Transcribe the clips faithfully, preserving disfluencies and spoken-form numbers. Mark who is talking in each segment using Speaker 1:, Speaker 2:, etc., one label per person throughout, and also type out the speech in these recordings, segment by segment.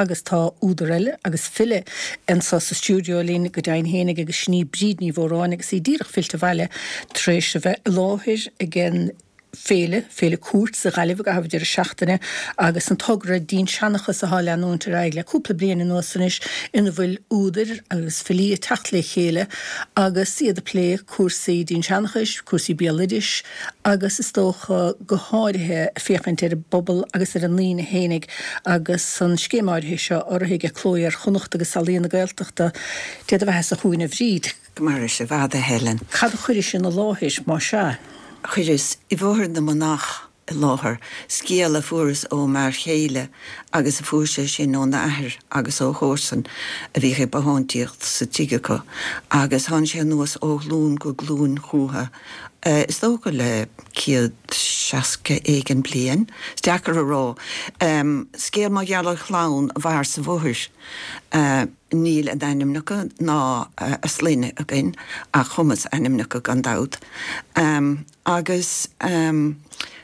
Speaker 1: agus tá údarile agus fille an sa sa stúdio lína go dain hénig agus sní bríd ní bhórán agus í ddíireach filte bhile tréis a bheith láthir igen féle, féle cuat sa galibh go hafh idir seachtaine agus an togra dín seanachas a háile anúnta raigla cúpla bliana nósanis ina bhfuil údar agus filí tachtla chéile agus siad a plé cuasaí dín seanachas, cuasaí biolidis agus is tócha go háirithe féchaint ar a bobbal agus ar an lína hénig agus san scéimáirithe seo orthaigh a chlóir chunacht agus salíonna gailteachta déad a bheithes a chuoine bhríd.
Speaker 2: Mar is a bhada Helen.
Speaker 1: Cad a chuirir sin na láthis má se?
Speaker 2: Chuiris, I bhór na manach I láthir, scéal a furas ó mar chéile agus a fuairse sin ó náthir agus ó chósan a bhí é bahántíocht sa tigacha agus han sé nuas ó glún go glún chuútha. Uh, is dó go le ciad seaca éigen blian, steachar a rá. Um, scéal má geall chlán a bhar sa bhuair. Uh, níl a dainimnacha ná uh, a slíine a gin a chumas animnacha gan dád. Um, agus um,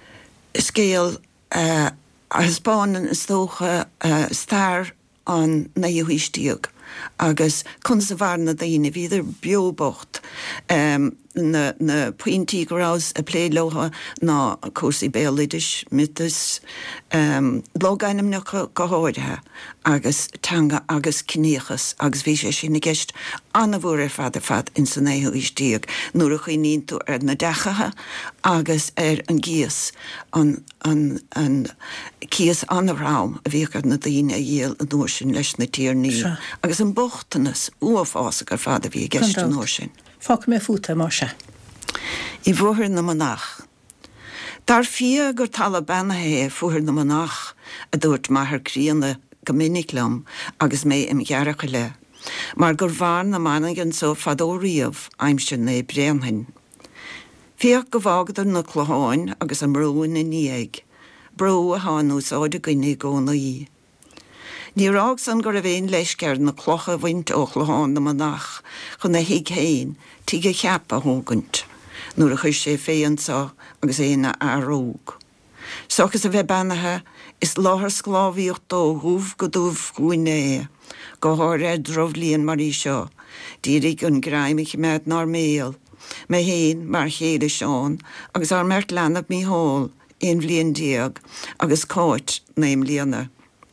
Speaker 2: scéal uh, a hispánan is dócha uh, star an na dhuiistíog agus chun sa bharna daoine bhíidir beobocht um, na, na pointí gorás a plé loha ná cuasaí béalidis mitas um, lógainim na go háirithe agus tanga agus cníochas agus bhí sé sin na gceist anna bhór ar fad a fad in san éhuaistíog nuair a chuoíonn tú ar na dechathe agus ar an gíos an, an, an cíos an rám a bhíchar na daoine a dhéal an uair sin leis na tíornaí agus an bochtanas uafása ar fad a bhí a gceist an uair sin.
Speaker 1: Fác mé fúta má se.
Speaker 2: I bhuair na manach. Dar fia gur tala benathe fuair na manach a dúirt maithar críanna go miniclam agus mé im ghearacha le. Mar gur bhar na managan so fadóríomh aimsin na breanhain. Fiach go bhágadar na chluháin agus am mróin na níag. Bró a hánús áide gine góna í. Ní rág san gur a bhéon leiscear na clocha bhaint ó chluháin na manach chun na hiig héin tíige cheap a hógant. Nuair a chuir sé féansá agus éana aróg. Sochas a bheith banathe is láthar sclábhíocht dó húf go dúmh gúine go háir dromhlíonn mar í seo. Dírig an gráimich mead nar méal. Me héin mar chéile seán agus ar mert lenach mí hall in bblion diag agus cáit naim líana.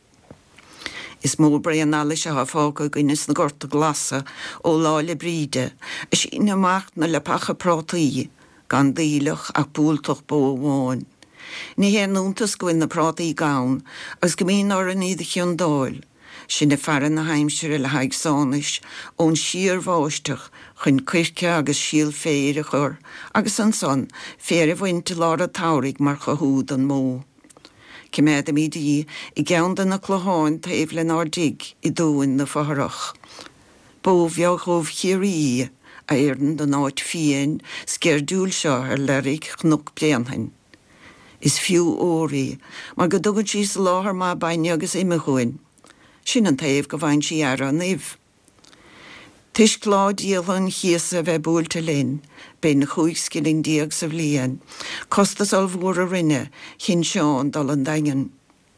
Speaker 2: Is mór brean alla se ha fága gynnes na gorta glasa ó láile bríde, is ina macht na le pacha prátaí, gan dílach ach búltoch bó bháin. Ní hé núntas gwyn na prátaí gán, agus gymín or an iad chion dáil. Sin na faran na heimsir le haig sánis, ón siar bháisteach, chun cuirce agus síl féir a chur, agus an son, fér a bhainte lára tárig mar chahúd an mó. Ciméad am idí I geandan na chluháin taobh le nádig I dúin na faharach. Bó bheag chomh chiarí a éirn don áit fian scéir dúil seo ar leirig chnúc blianhain. Is fiú óí, mar go dugad síos láthar má baine agus imimechuin. Sin an taobh go bhain sí ar an nimh. Tis glád díalan chiasa bheith búilte linn, ben na chuig skilling diag sa bhlian, costas al bhór a rinne, chin seán dal an daingan.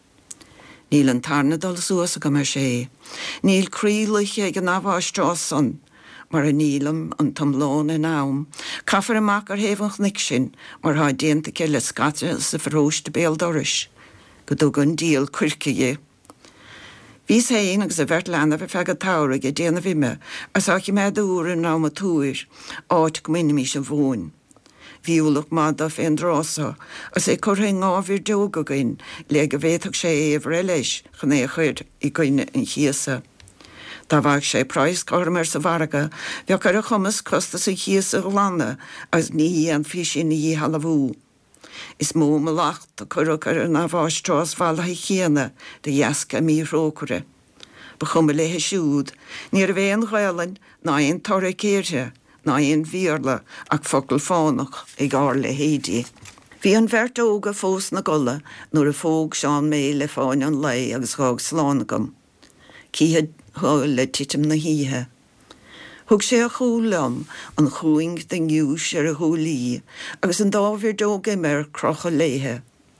Speaker 2: Níl an tarna dal suasa go mar sé, níl crílaich ag an abháistrásan, mar a nílam an tamlán in am, caffar amach ar héfanch nic sin, mar ha déanta ceile scate sa fróiste béaldoris, go dúg an díal cuirciige. Bhís héin agus a bheirt lena bheith fegad táraigh a déana bhime, as áci mead úr an ráma túir, áit go minimí sem bhóin. Bhíúlach mád a féin drása, as é churtha ngábhir deoga gain, le go bhéadach sé éomh eileis, chun é chuir I gcuine an chiasa. Tá bhaig sé práis carmar sa bharaga, bheag ar a chumas costa sa chiasa ghlana, as ní an fi sin í halabhú. Is mó me lacht a curach ar an abháistrás bhil ha chéana de dheasca mí rócure. Ba chuma lethe siúd, ní a bhéon ghailin ná on torra céirte, ná on bhíorla ach focail fánach ag ár le héidí. Bhí an bheirt óga fós na gola nuair a fóg seán mé le fáin an lei agus gág slánagam. Cíhead thuil le titim na híthe. Thug sé a chúlam an chúing den giúis ar a húlí, agus an dábhir dóga mar crocha léthe.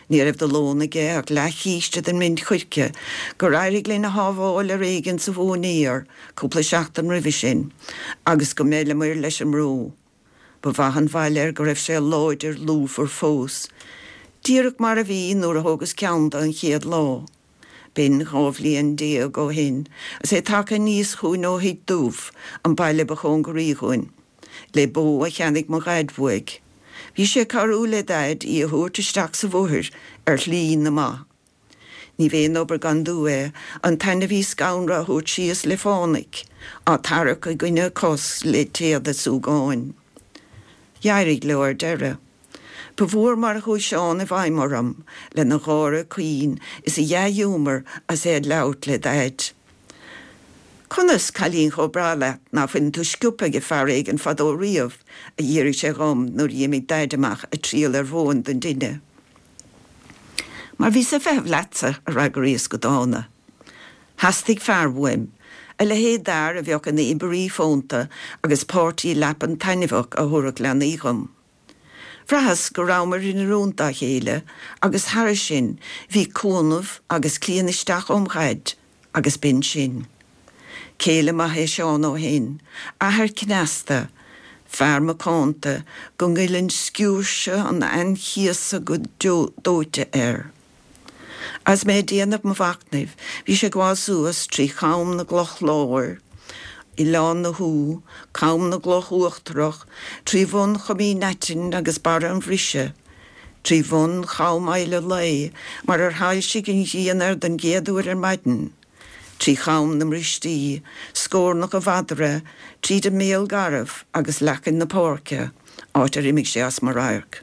Speaker 2: Ní raibh do lónaige ach le chíiste den mynd chuirce, gur airig le na hábháil a réigen sa bhóníar, cúpla seachtain rihí sin, agus go méile muir leis an mró. Ba bhahan bhailir go raibh sé láidir lúfar fós. Díreach mar a bhí nuair a thugus ceanta an chéad lá. Bin rábhlíon dia go hin, as é take níos chuin ó hí dúmh an baile ba chun go ríchuin. Le bó a cheannig mo gaidmhuig. Bhí sé carú le daid í a thuirteisteach sa bhuair ar hlín na má. Ní bhéon obair gan dú an taine bhí scaunra thuirt síos le fánic, á tarach a gcuine cos le téad a súgáin. Jairig leir deire. Ba bhuair mar a chuid seán a bhaimmarm le na gára cuín is a dheúmar as é leabhart le daid. Conas cailín cho brala ná fin tú sciúpa go fearraigh an fadó riamh a dhéirigh sé rom nuair dhéimigh daideamach a tríal ar bhin den duine. Mar bhí sa bheith leatsa a ragaríos go dána. Hastig fearmhuim, a le héad dar a bheoch an ibarí fónta agus pártaí lepan tainimhach a thurach le ícham. Frahas go rámar in rúnta chéile agus thar sin bhí cúnamh agus clíanisteach omchaid agus bin sin. Céile ma hé seán ó hin, ahar cinasta, fearma cánta, go ngilinn sciúrse an anchiasa go dóite air. As mé déanamh mo bhacnaibh, bhí sé gá suas trí cham na gloch láir, i lán na hú, cham na gloch uachtarach, trí bhun chomí netin agus bar an bhrise, trí bhun cham eile lei, mar ar hail si gin dhéanaar den géadúir ar maidin. Trí cham na mristí, scórnach a bhadra, trí de méal garabh agus lechan na pórce, áit ar imig sé as mar rairc.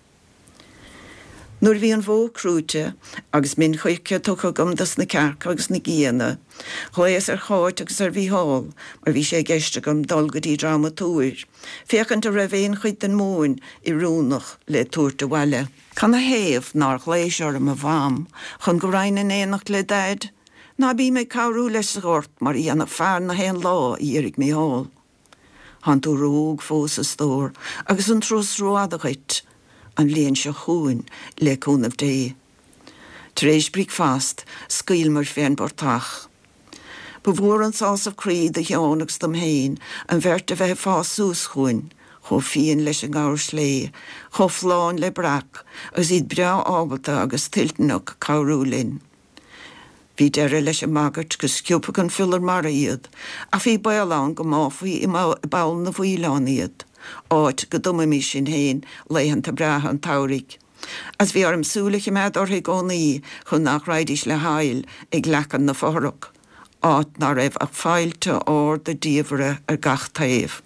Speaker 2: Nuair bhí an bhó crúte, agus min chuice tucha gomdas na cearc agus na gíana, chléas ar cháit agus ar bhí hall, mar bhí sé geiste gom dulgadí dramatúir, féchant a raibhéon chuid den móin i rúnach le túirta bhaile. Can a héamh nar chléisiar am a bham, chun go rainn in éanacht le daid, ná bí mé cabhrú leis a ghort mar í anna fear na héan lá i dhéirigh mé hall. Han tú róg fós a stór, agus an trús roadachait, an léon se chuin le cúnamh dé. Tréis brig fast, scail mar féin bortach. Ba bhuair an sás a críd a cheánachs dom héin, an bheirt a bheith fás sús chuin, cho fion leis an gáir slé, cho fláin le brach, agus iad brea ábalta agus tiltnach cabhrúlinn. Bhí deire leis a magart go sciúpa an fillar mar iad, a bhí bailán go máfaí i bail na bhuiláin iad. Áit go duma mí sin héin leihananta bratha an tauraigh. As bhí orm súlacha mead orthaigh gcónaí chun nach raidís le hail ag lechan na fórach. Áit ná raibh ach fáilte ár de díomhre ar gach taobh.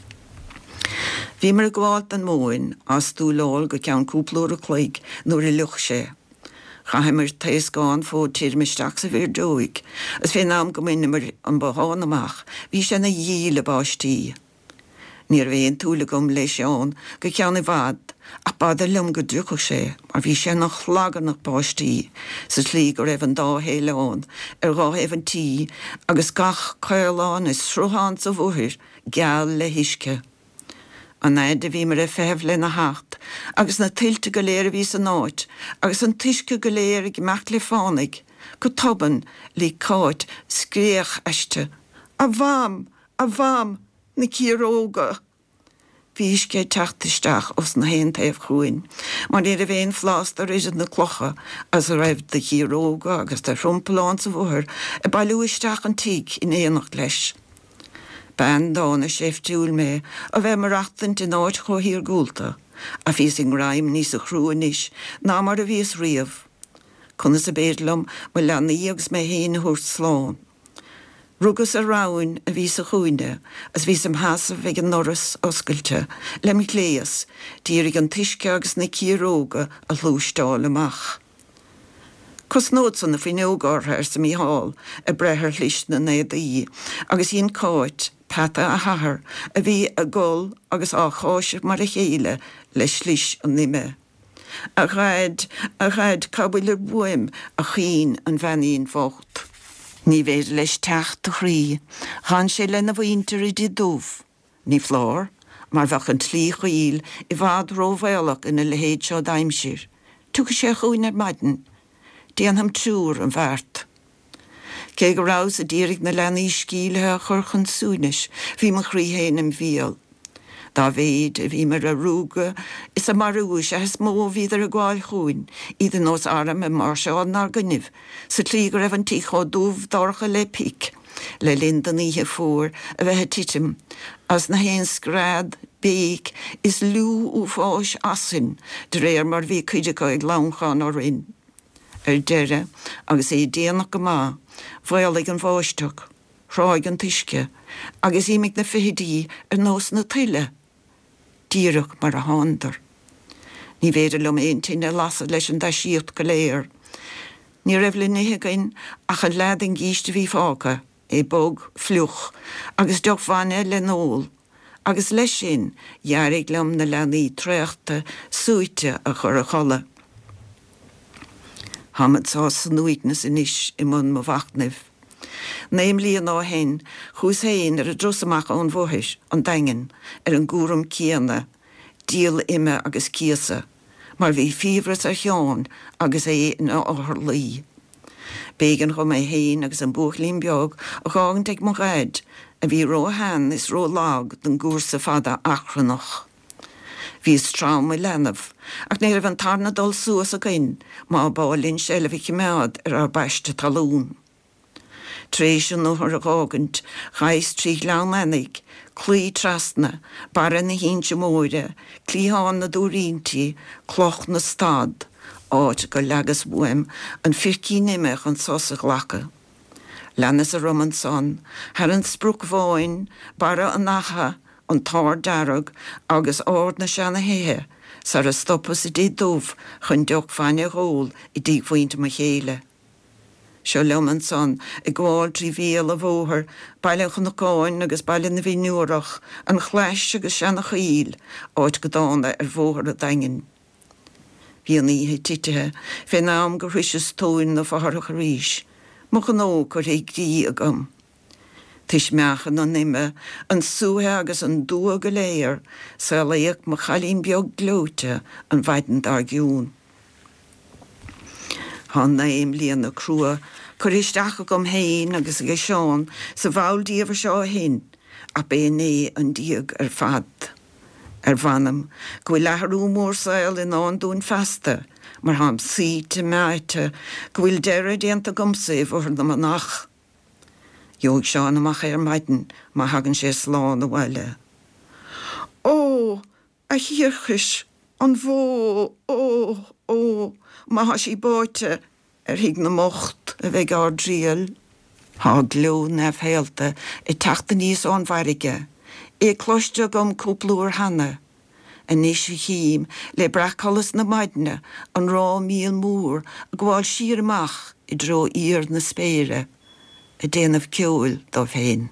Speaker 2: Bhí mar a gháilt an móin as dúláil go ceann cúplúr a chluig nuair i luch sé. Chaimir tééis gáin fód tíirmisteach sa bhír dóigh, as fé nám go minimir an bháin amach, bhí sé na dhíle báistí. Níor bhéon túla gom leis seán go ceanna bhad, a bad a lum go dúcha sé, mar bhí sé nach chlágan nach báistí, sa slí go raibh an dá héileán, ar gá éhan tí, agus gach cailán is srúhan sa bhuair, geall le hiisce. An éid a bhí mar a feheh le na hacht, agus na tiltte go léir a bhí san áit, agus an tuisce go léir ag meach le fánig, go toban lí cáit scríoch eiste. A bham, a bham, na círóga. Bhís cé teachtisteach os na héon taobh chuin, mar iad a bhéon flás a riad na clocha as a raibh de círóga agus de rumpelán sa bhuair a bailúisteach an tíig in éanacht leis. Ben dána séftúil mé a bheith mar achtant in áit cho hír gúlta, a bhí sin raim níos a chrúin is, ná mar a bhís riamh. Conas a bédlam mu lena íags mé héana thuirt sláán. Rugus a ráin a bhí a chuine, as bhí sem hásamh ag an noras oscailte, le mi léas, dírig an tuisce agus na círóga a lústáil amach. Cos nód san na fineógártha ar sa mí hall a brethir lis na néadaí, agus íon cáit, pata a hathair, a bhí a gol agus á cháisir mar a chéile leis lis an nime. A ghaid, a ghaid cabhfuil ar buim a chin an bheanaíon fócht. Ní bhéad leis techt a chrí, chan sé lena bhaintear i dí dúmh. Ní flár, mar bheach an tlí chuíl i bhad róbhéalach ina le héad seo daimsir. tu sé chuin ar maidin, déan ham trúr an bhart. Cé go rás a ddírig na lenaí scíilethe churchan súnis, hí mar chríhéin am bhíal. Dá bhéid a bhí mar a rúga, is a marúis a hes mó víidir a gháil chuin, iad an os aram a mar seán nar gynnyf, sa tlí go raibh an tícho dúf dorcha le pic, le lindan ihe fór a bheit titim, as na hen sgrad, béig, is lú ú fáis asin, de réir mar bhí cuideá ag lánchan or rin. Er dere, agus é déanach go má, bhil an bháisteach, ráig an tuisce, agus ímig na fihidí ar nós na tuile. Díireach mar a hándar. Ní féidir lom éon tíine lasa leis an da síocht go léir. Ní raibh le nithe ach an lead an gíiste bhí fáca, é bog, fluch, agus deoch bhaine le nóil, agus leis sin, dhearrig lom na leanaí tréachta súite a chur a chola. Hamad sá san nuignas inis i mun mo bhachtnif. Naim líon á hen, chús héin ar a drosamach ón bhuthis, an daingen, ar an gúrum cíana, díal ime agus cíasa, mar bhí fíbras a cheán agus é na áthar lí. Bégan chum é héin agus an buachlín beag a gágan teag mo gaid, a bhí ró hen is ró lag den gúr sa fada achrannach. Bhí strám i lenamh, ach néir an tarna dul suas a gin, má bálinn sele bhí mead ar ar baiste talún. Tréis an nóthar a gágant, chais trí lean lenig, clí trasna, bara na hínse móire, clíháin na dúrínti, cloch na stad, áit go legas buim, an fircí nimech an sosach lacha. Lennas a roman son, har an sprúk bháin, bara an nacha, an tar darag, agus ord na seanna héhe, sar a stoppas i dí dúf, chun deoch fanne hól i dí fúinte ma chéile. Seo leman son, i gháil trí bhíal a bhóthar, bailach na gáin agus bailach na bhí nuúrach, an chleis agus seanna chaíl, áit go dána ar bhóthar a daingin. Bhí an ihe titithe, fé nám go rhuises tóin na fharach a ríis, mo gan ó gur ag dí agam. Tis meachan an nime, an súthe agus an dua go léir, sa léach mo chalín beag glóte an bhaidin dar giún. Han naim líon na crua, chur isteach gom héin agus go seán sa bháil díomhar seo hin, a bé né an díag ar fad. Ar bhanam, go bhfuil letharú mór saoil in án dún festa, mar ham sí te meite, go bhfuil deire déanta gomsa i bhór na manach. Jóg seán amach ar maidin, má hagan sé sláán a bhile. Ó, a hiorchis, an bhó, ó, ó, má ha sí báite ar hig na mocht a bheith ár dríal. Há glú nef héalta i teachta níos anmharige, é cloiste gom cúplúr hanna. A níos hím le brachcholas na maidine an rá míl múr a gháil sír amach i dro ír na spéire, a déanamh ceúil dó féin.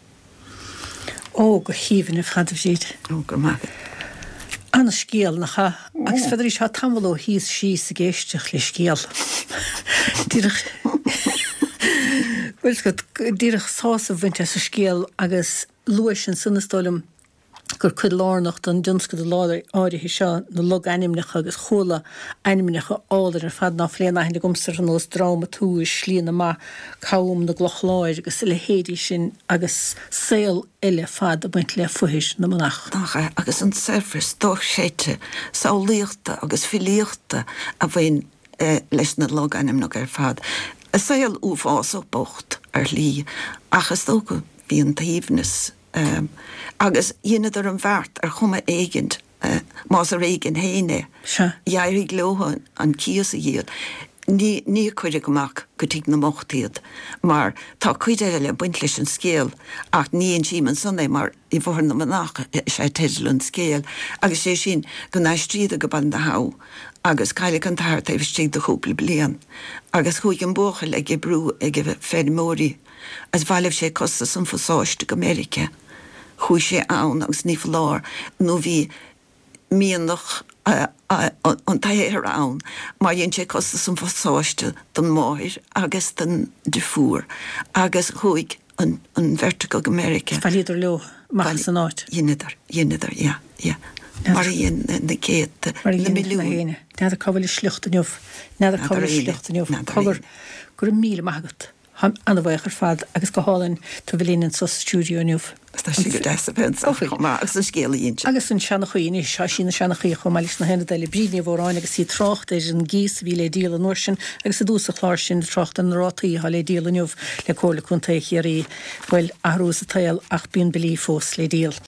Speaker 1: Ó, go híhann a fchaidh siad.
Speaker 2: Ó, go maith.
Speaker 1: Anna scéal nach cha, agus feidir is ha tamil ó híos sí sa géisteach le scéal. Dírach... Bhfuil go dírach sása bhainte sa scéal agus luis an sunnastáilm gur chud lárnacht an dúnscad a láir áirithe seo na lug animnecha agus chola animnecha áidir ar fad ná fléan aithne gomsar an os dráma túis slíana má cabham na gloch láir agus le héadí sin agus saoil eile fad a baint le futhis na manach.
Speaker 2: Dacha, agus an surfers doch séite, sáilíochta agus filíochta a bhain eh, leis na lug animnecha ar fad. A saoil uafás ó bocht ar lí, achas tóga bhí an taobhnas Um, agus dhéanad ar an bhart ar chuma éigent, uh, más ar éigen héine.
Speaker 1: Sure.
Speaker 2: Jairig glóhan an cíos a dhéad. Ní, ní chuide gomach go tíg na mochtíad, mar tá chuide le buint leis an scéal, ach ní an síman sunna mar i bhór na manach sé teidil an scéal, agus sé sin go náistríad a go ban na há, agus caiile an táir taobh stíad de chúpla blian, agus chuig an bóchail ag brú ag fér mórí, as bhaileh sé costa san fosáiste go America. Chúi sé ann agus ní lár nó bhí míonach uh, uh, an taéir ann, mar dhéon sé costa san fosáiste don máir agus den de fuair, agus chuig an, an vertical go America.
Speaker 1: Bhailidir leo, machas an áit.
Speaker 2: Dhéanadar, dhéanadar, ja, ja. mar íon na céad na milliún.
Speaker 1: Neidir cabhfuil sluchtaniuh neidir cabhfuil sluchtaniuh cogur gur míle maigat. An bhhar fad agus go hálann tú bhlíonn sa stúdioniuh.
Speaker 2: Tá si go de scéalaíon.
Speaker 1: Agus an seanna chuoine se sin na seanna chuo chu meis na hena deile bríní bhráin agus sí trocht éis an gíos bhí le díal an nuair sin agus a dúsa chláir sin trocht an rátaí há le díalaniuh le cóla chunta chéirí bhfuil ahrúsa tail ach bíon belí fós le díal.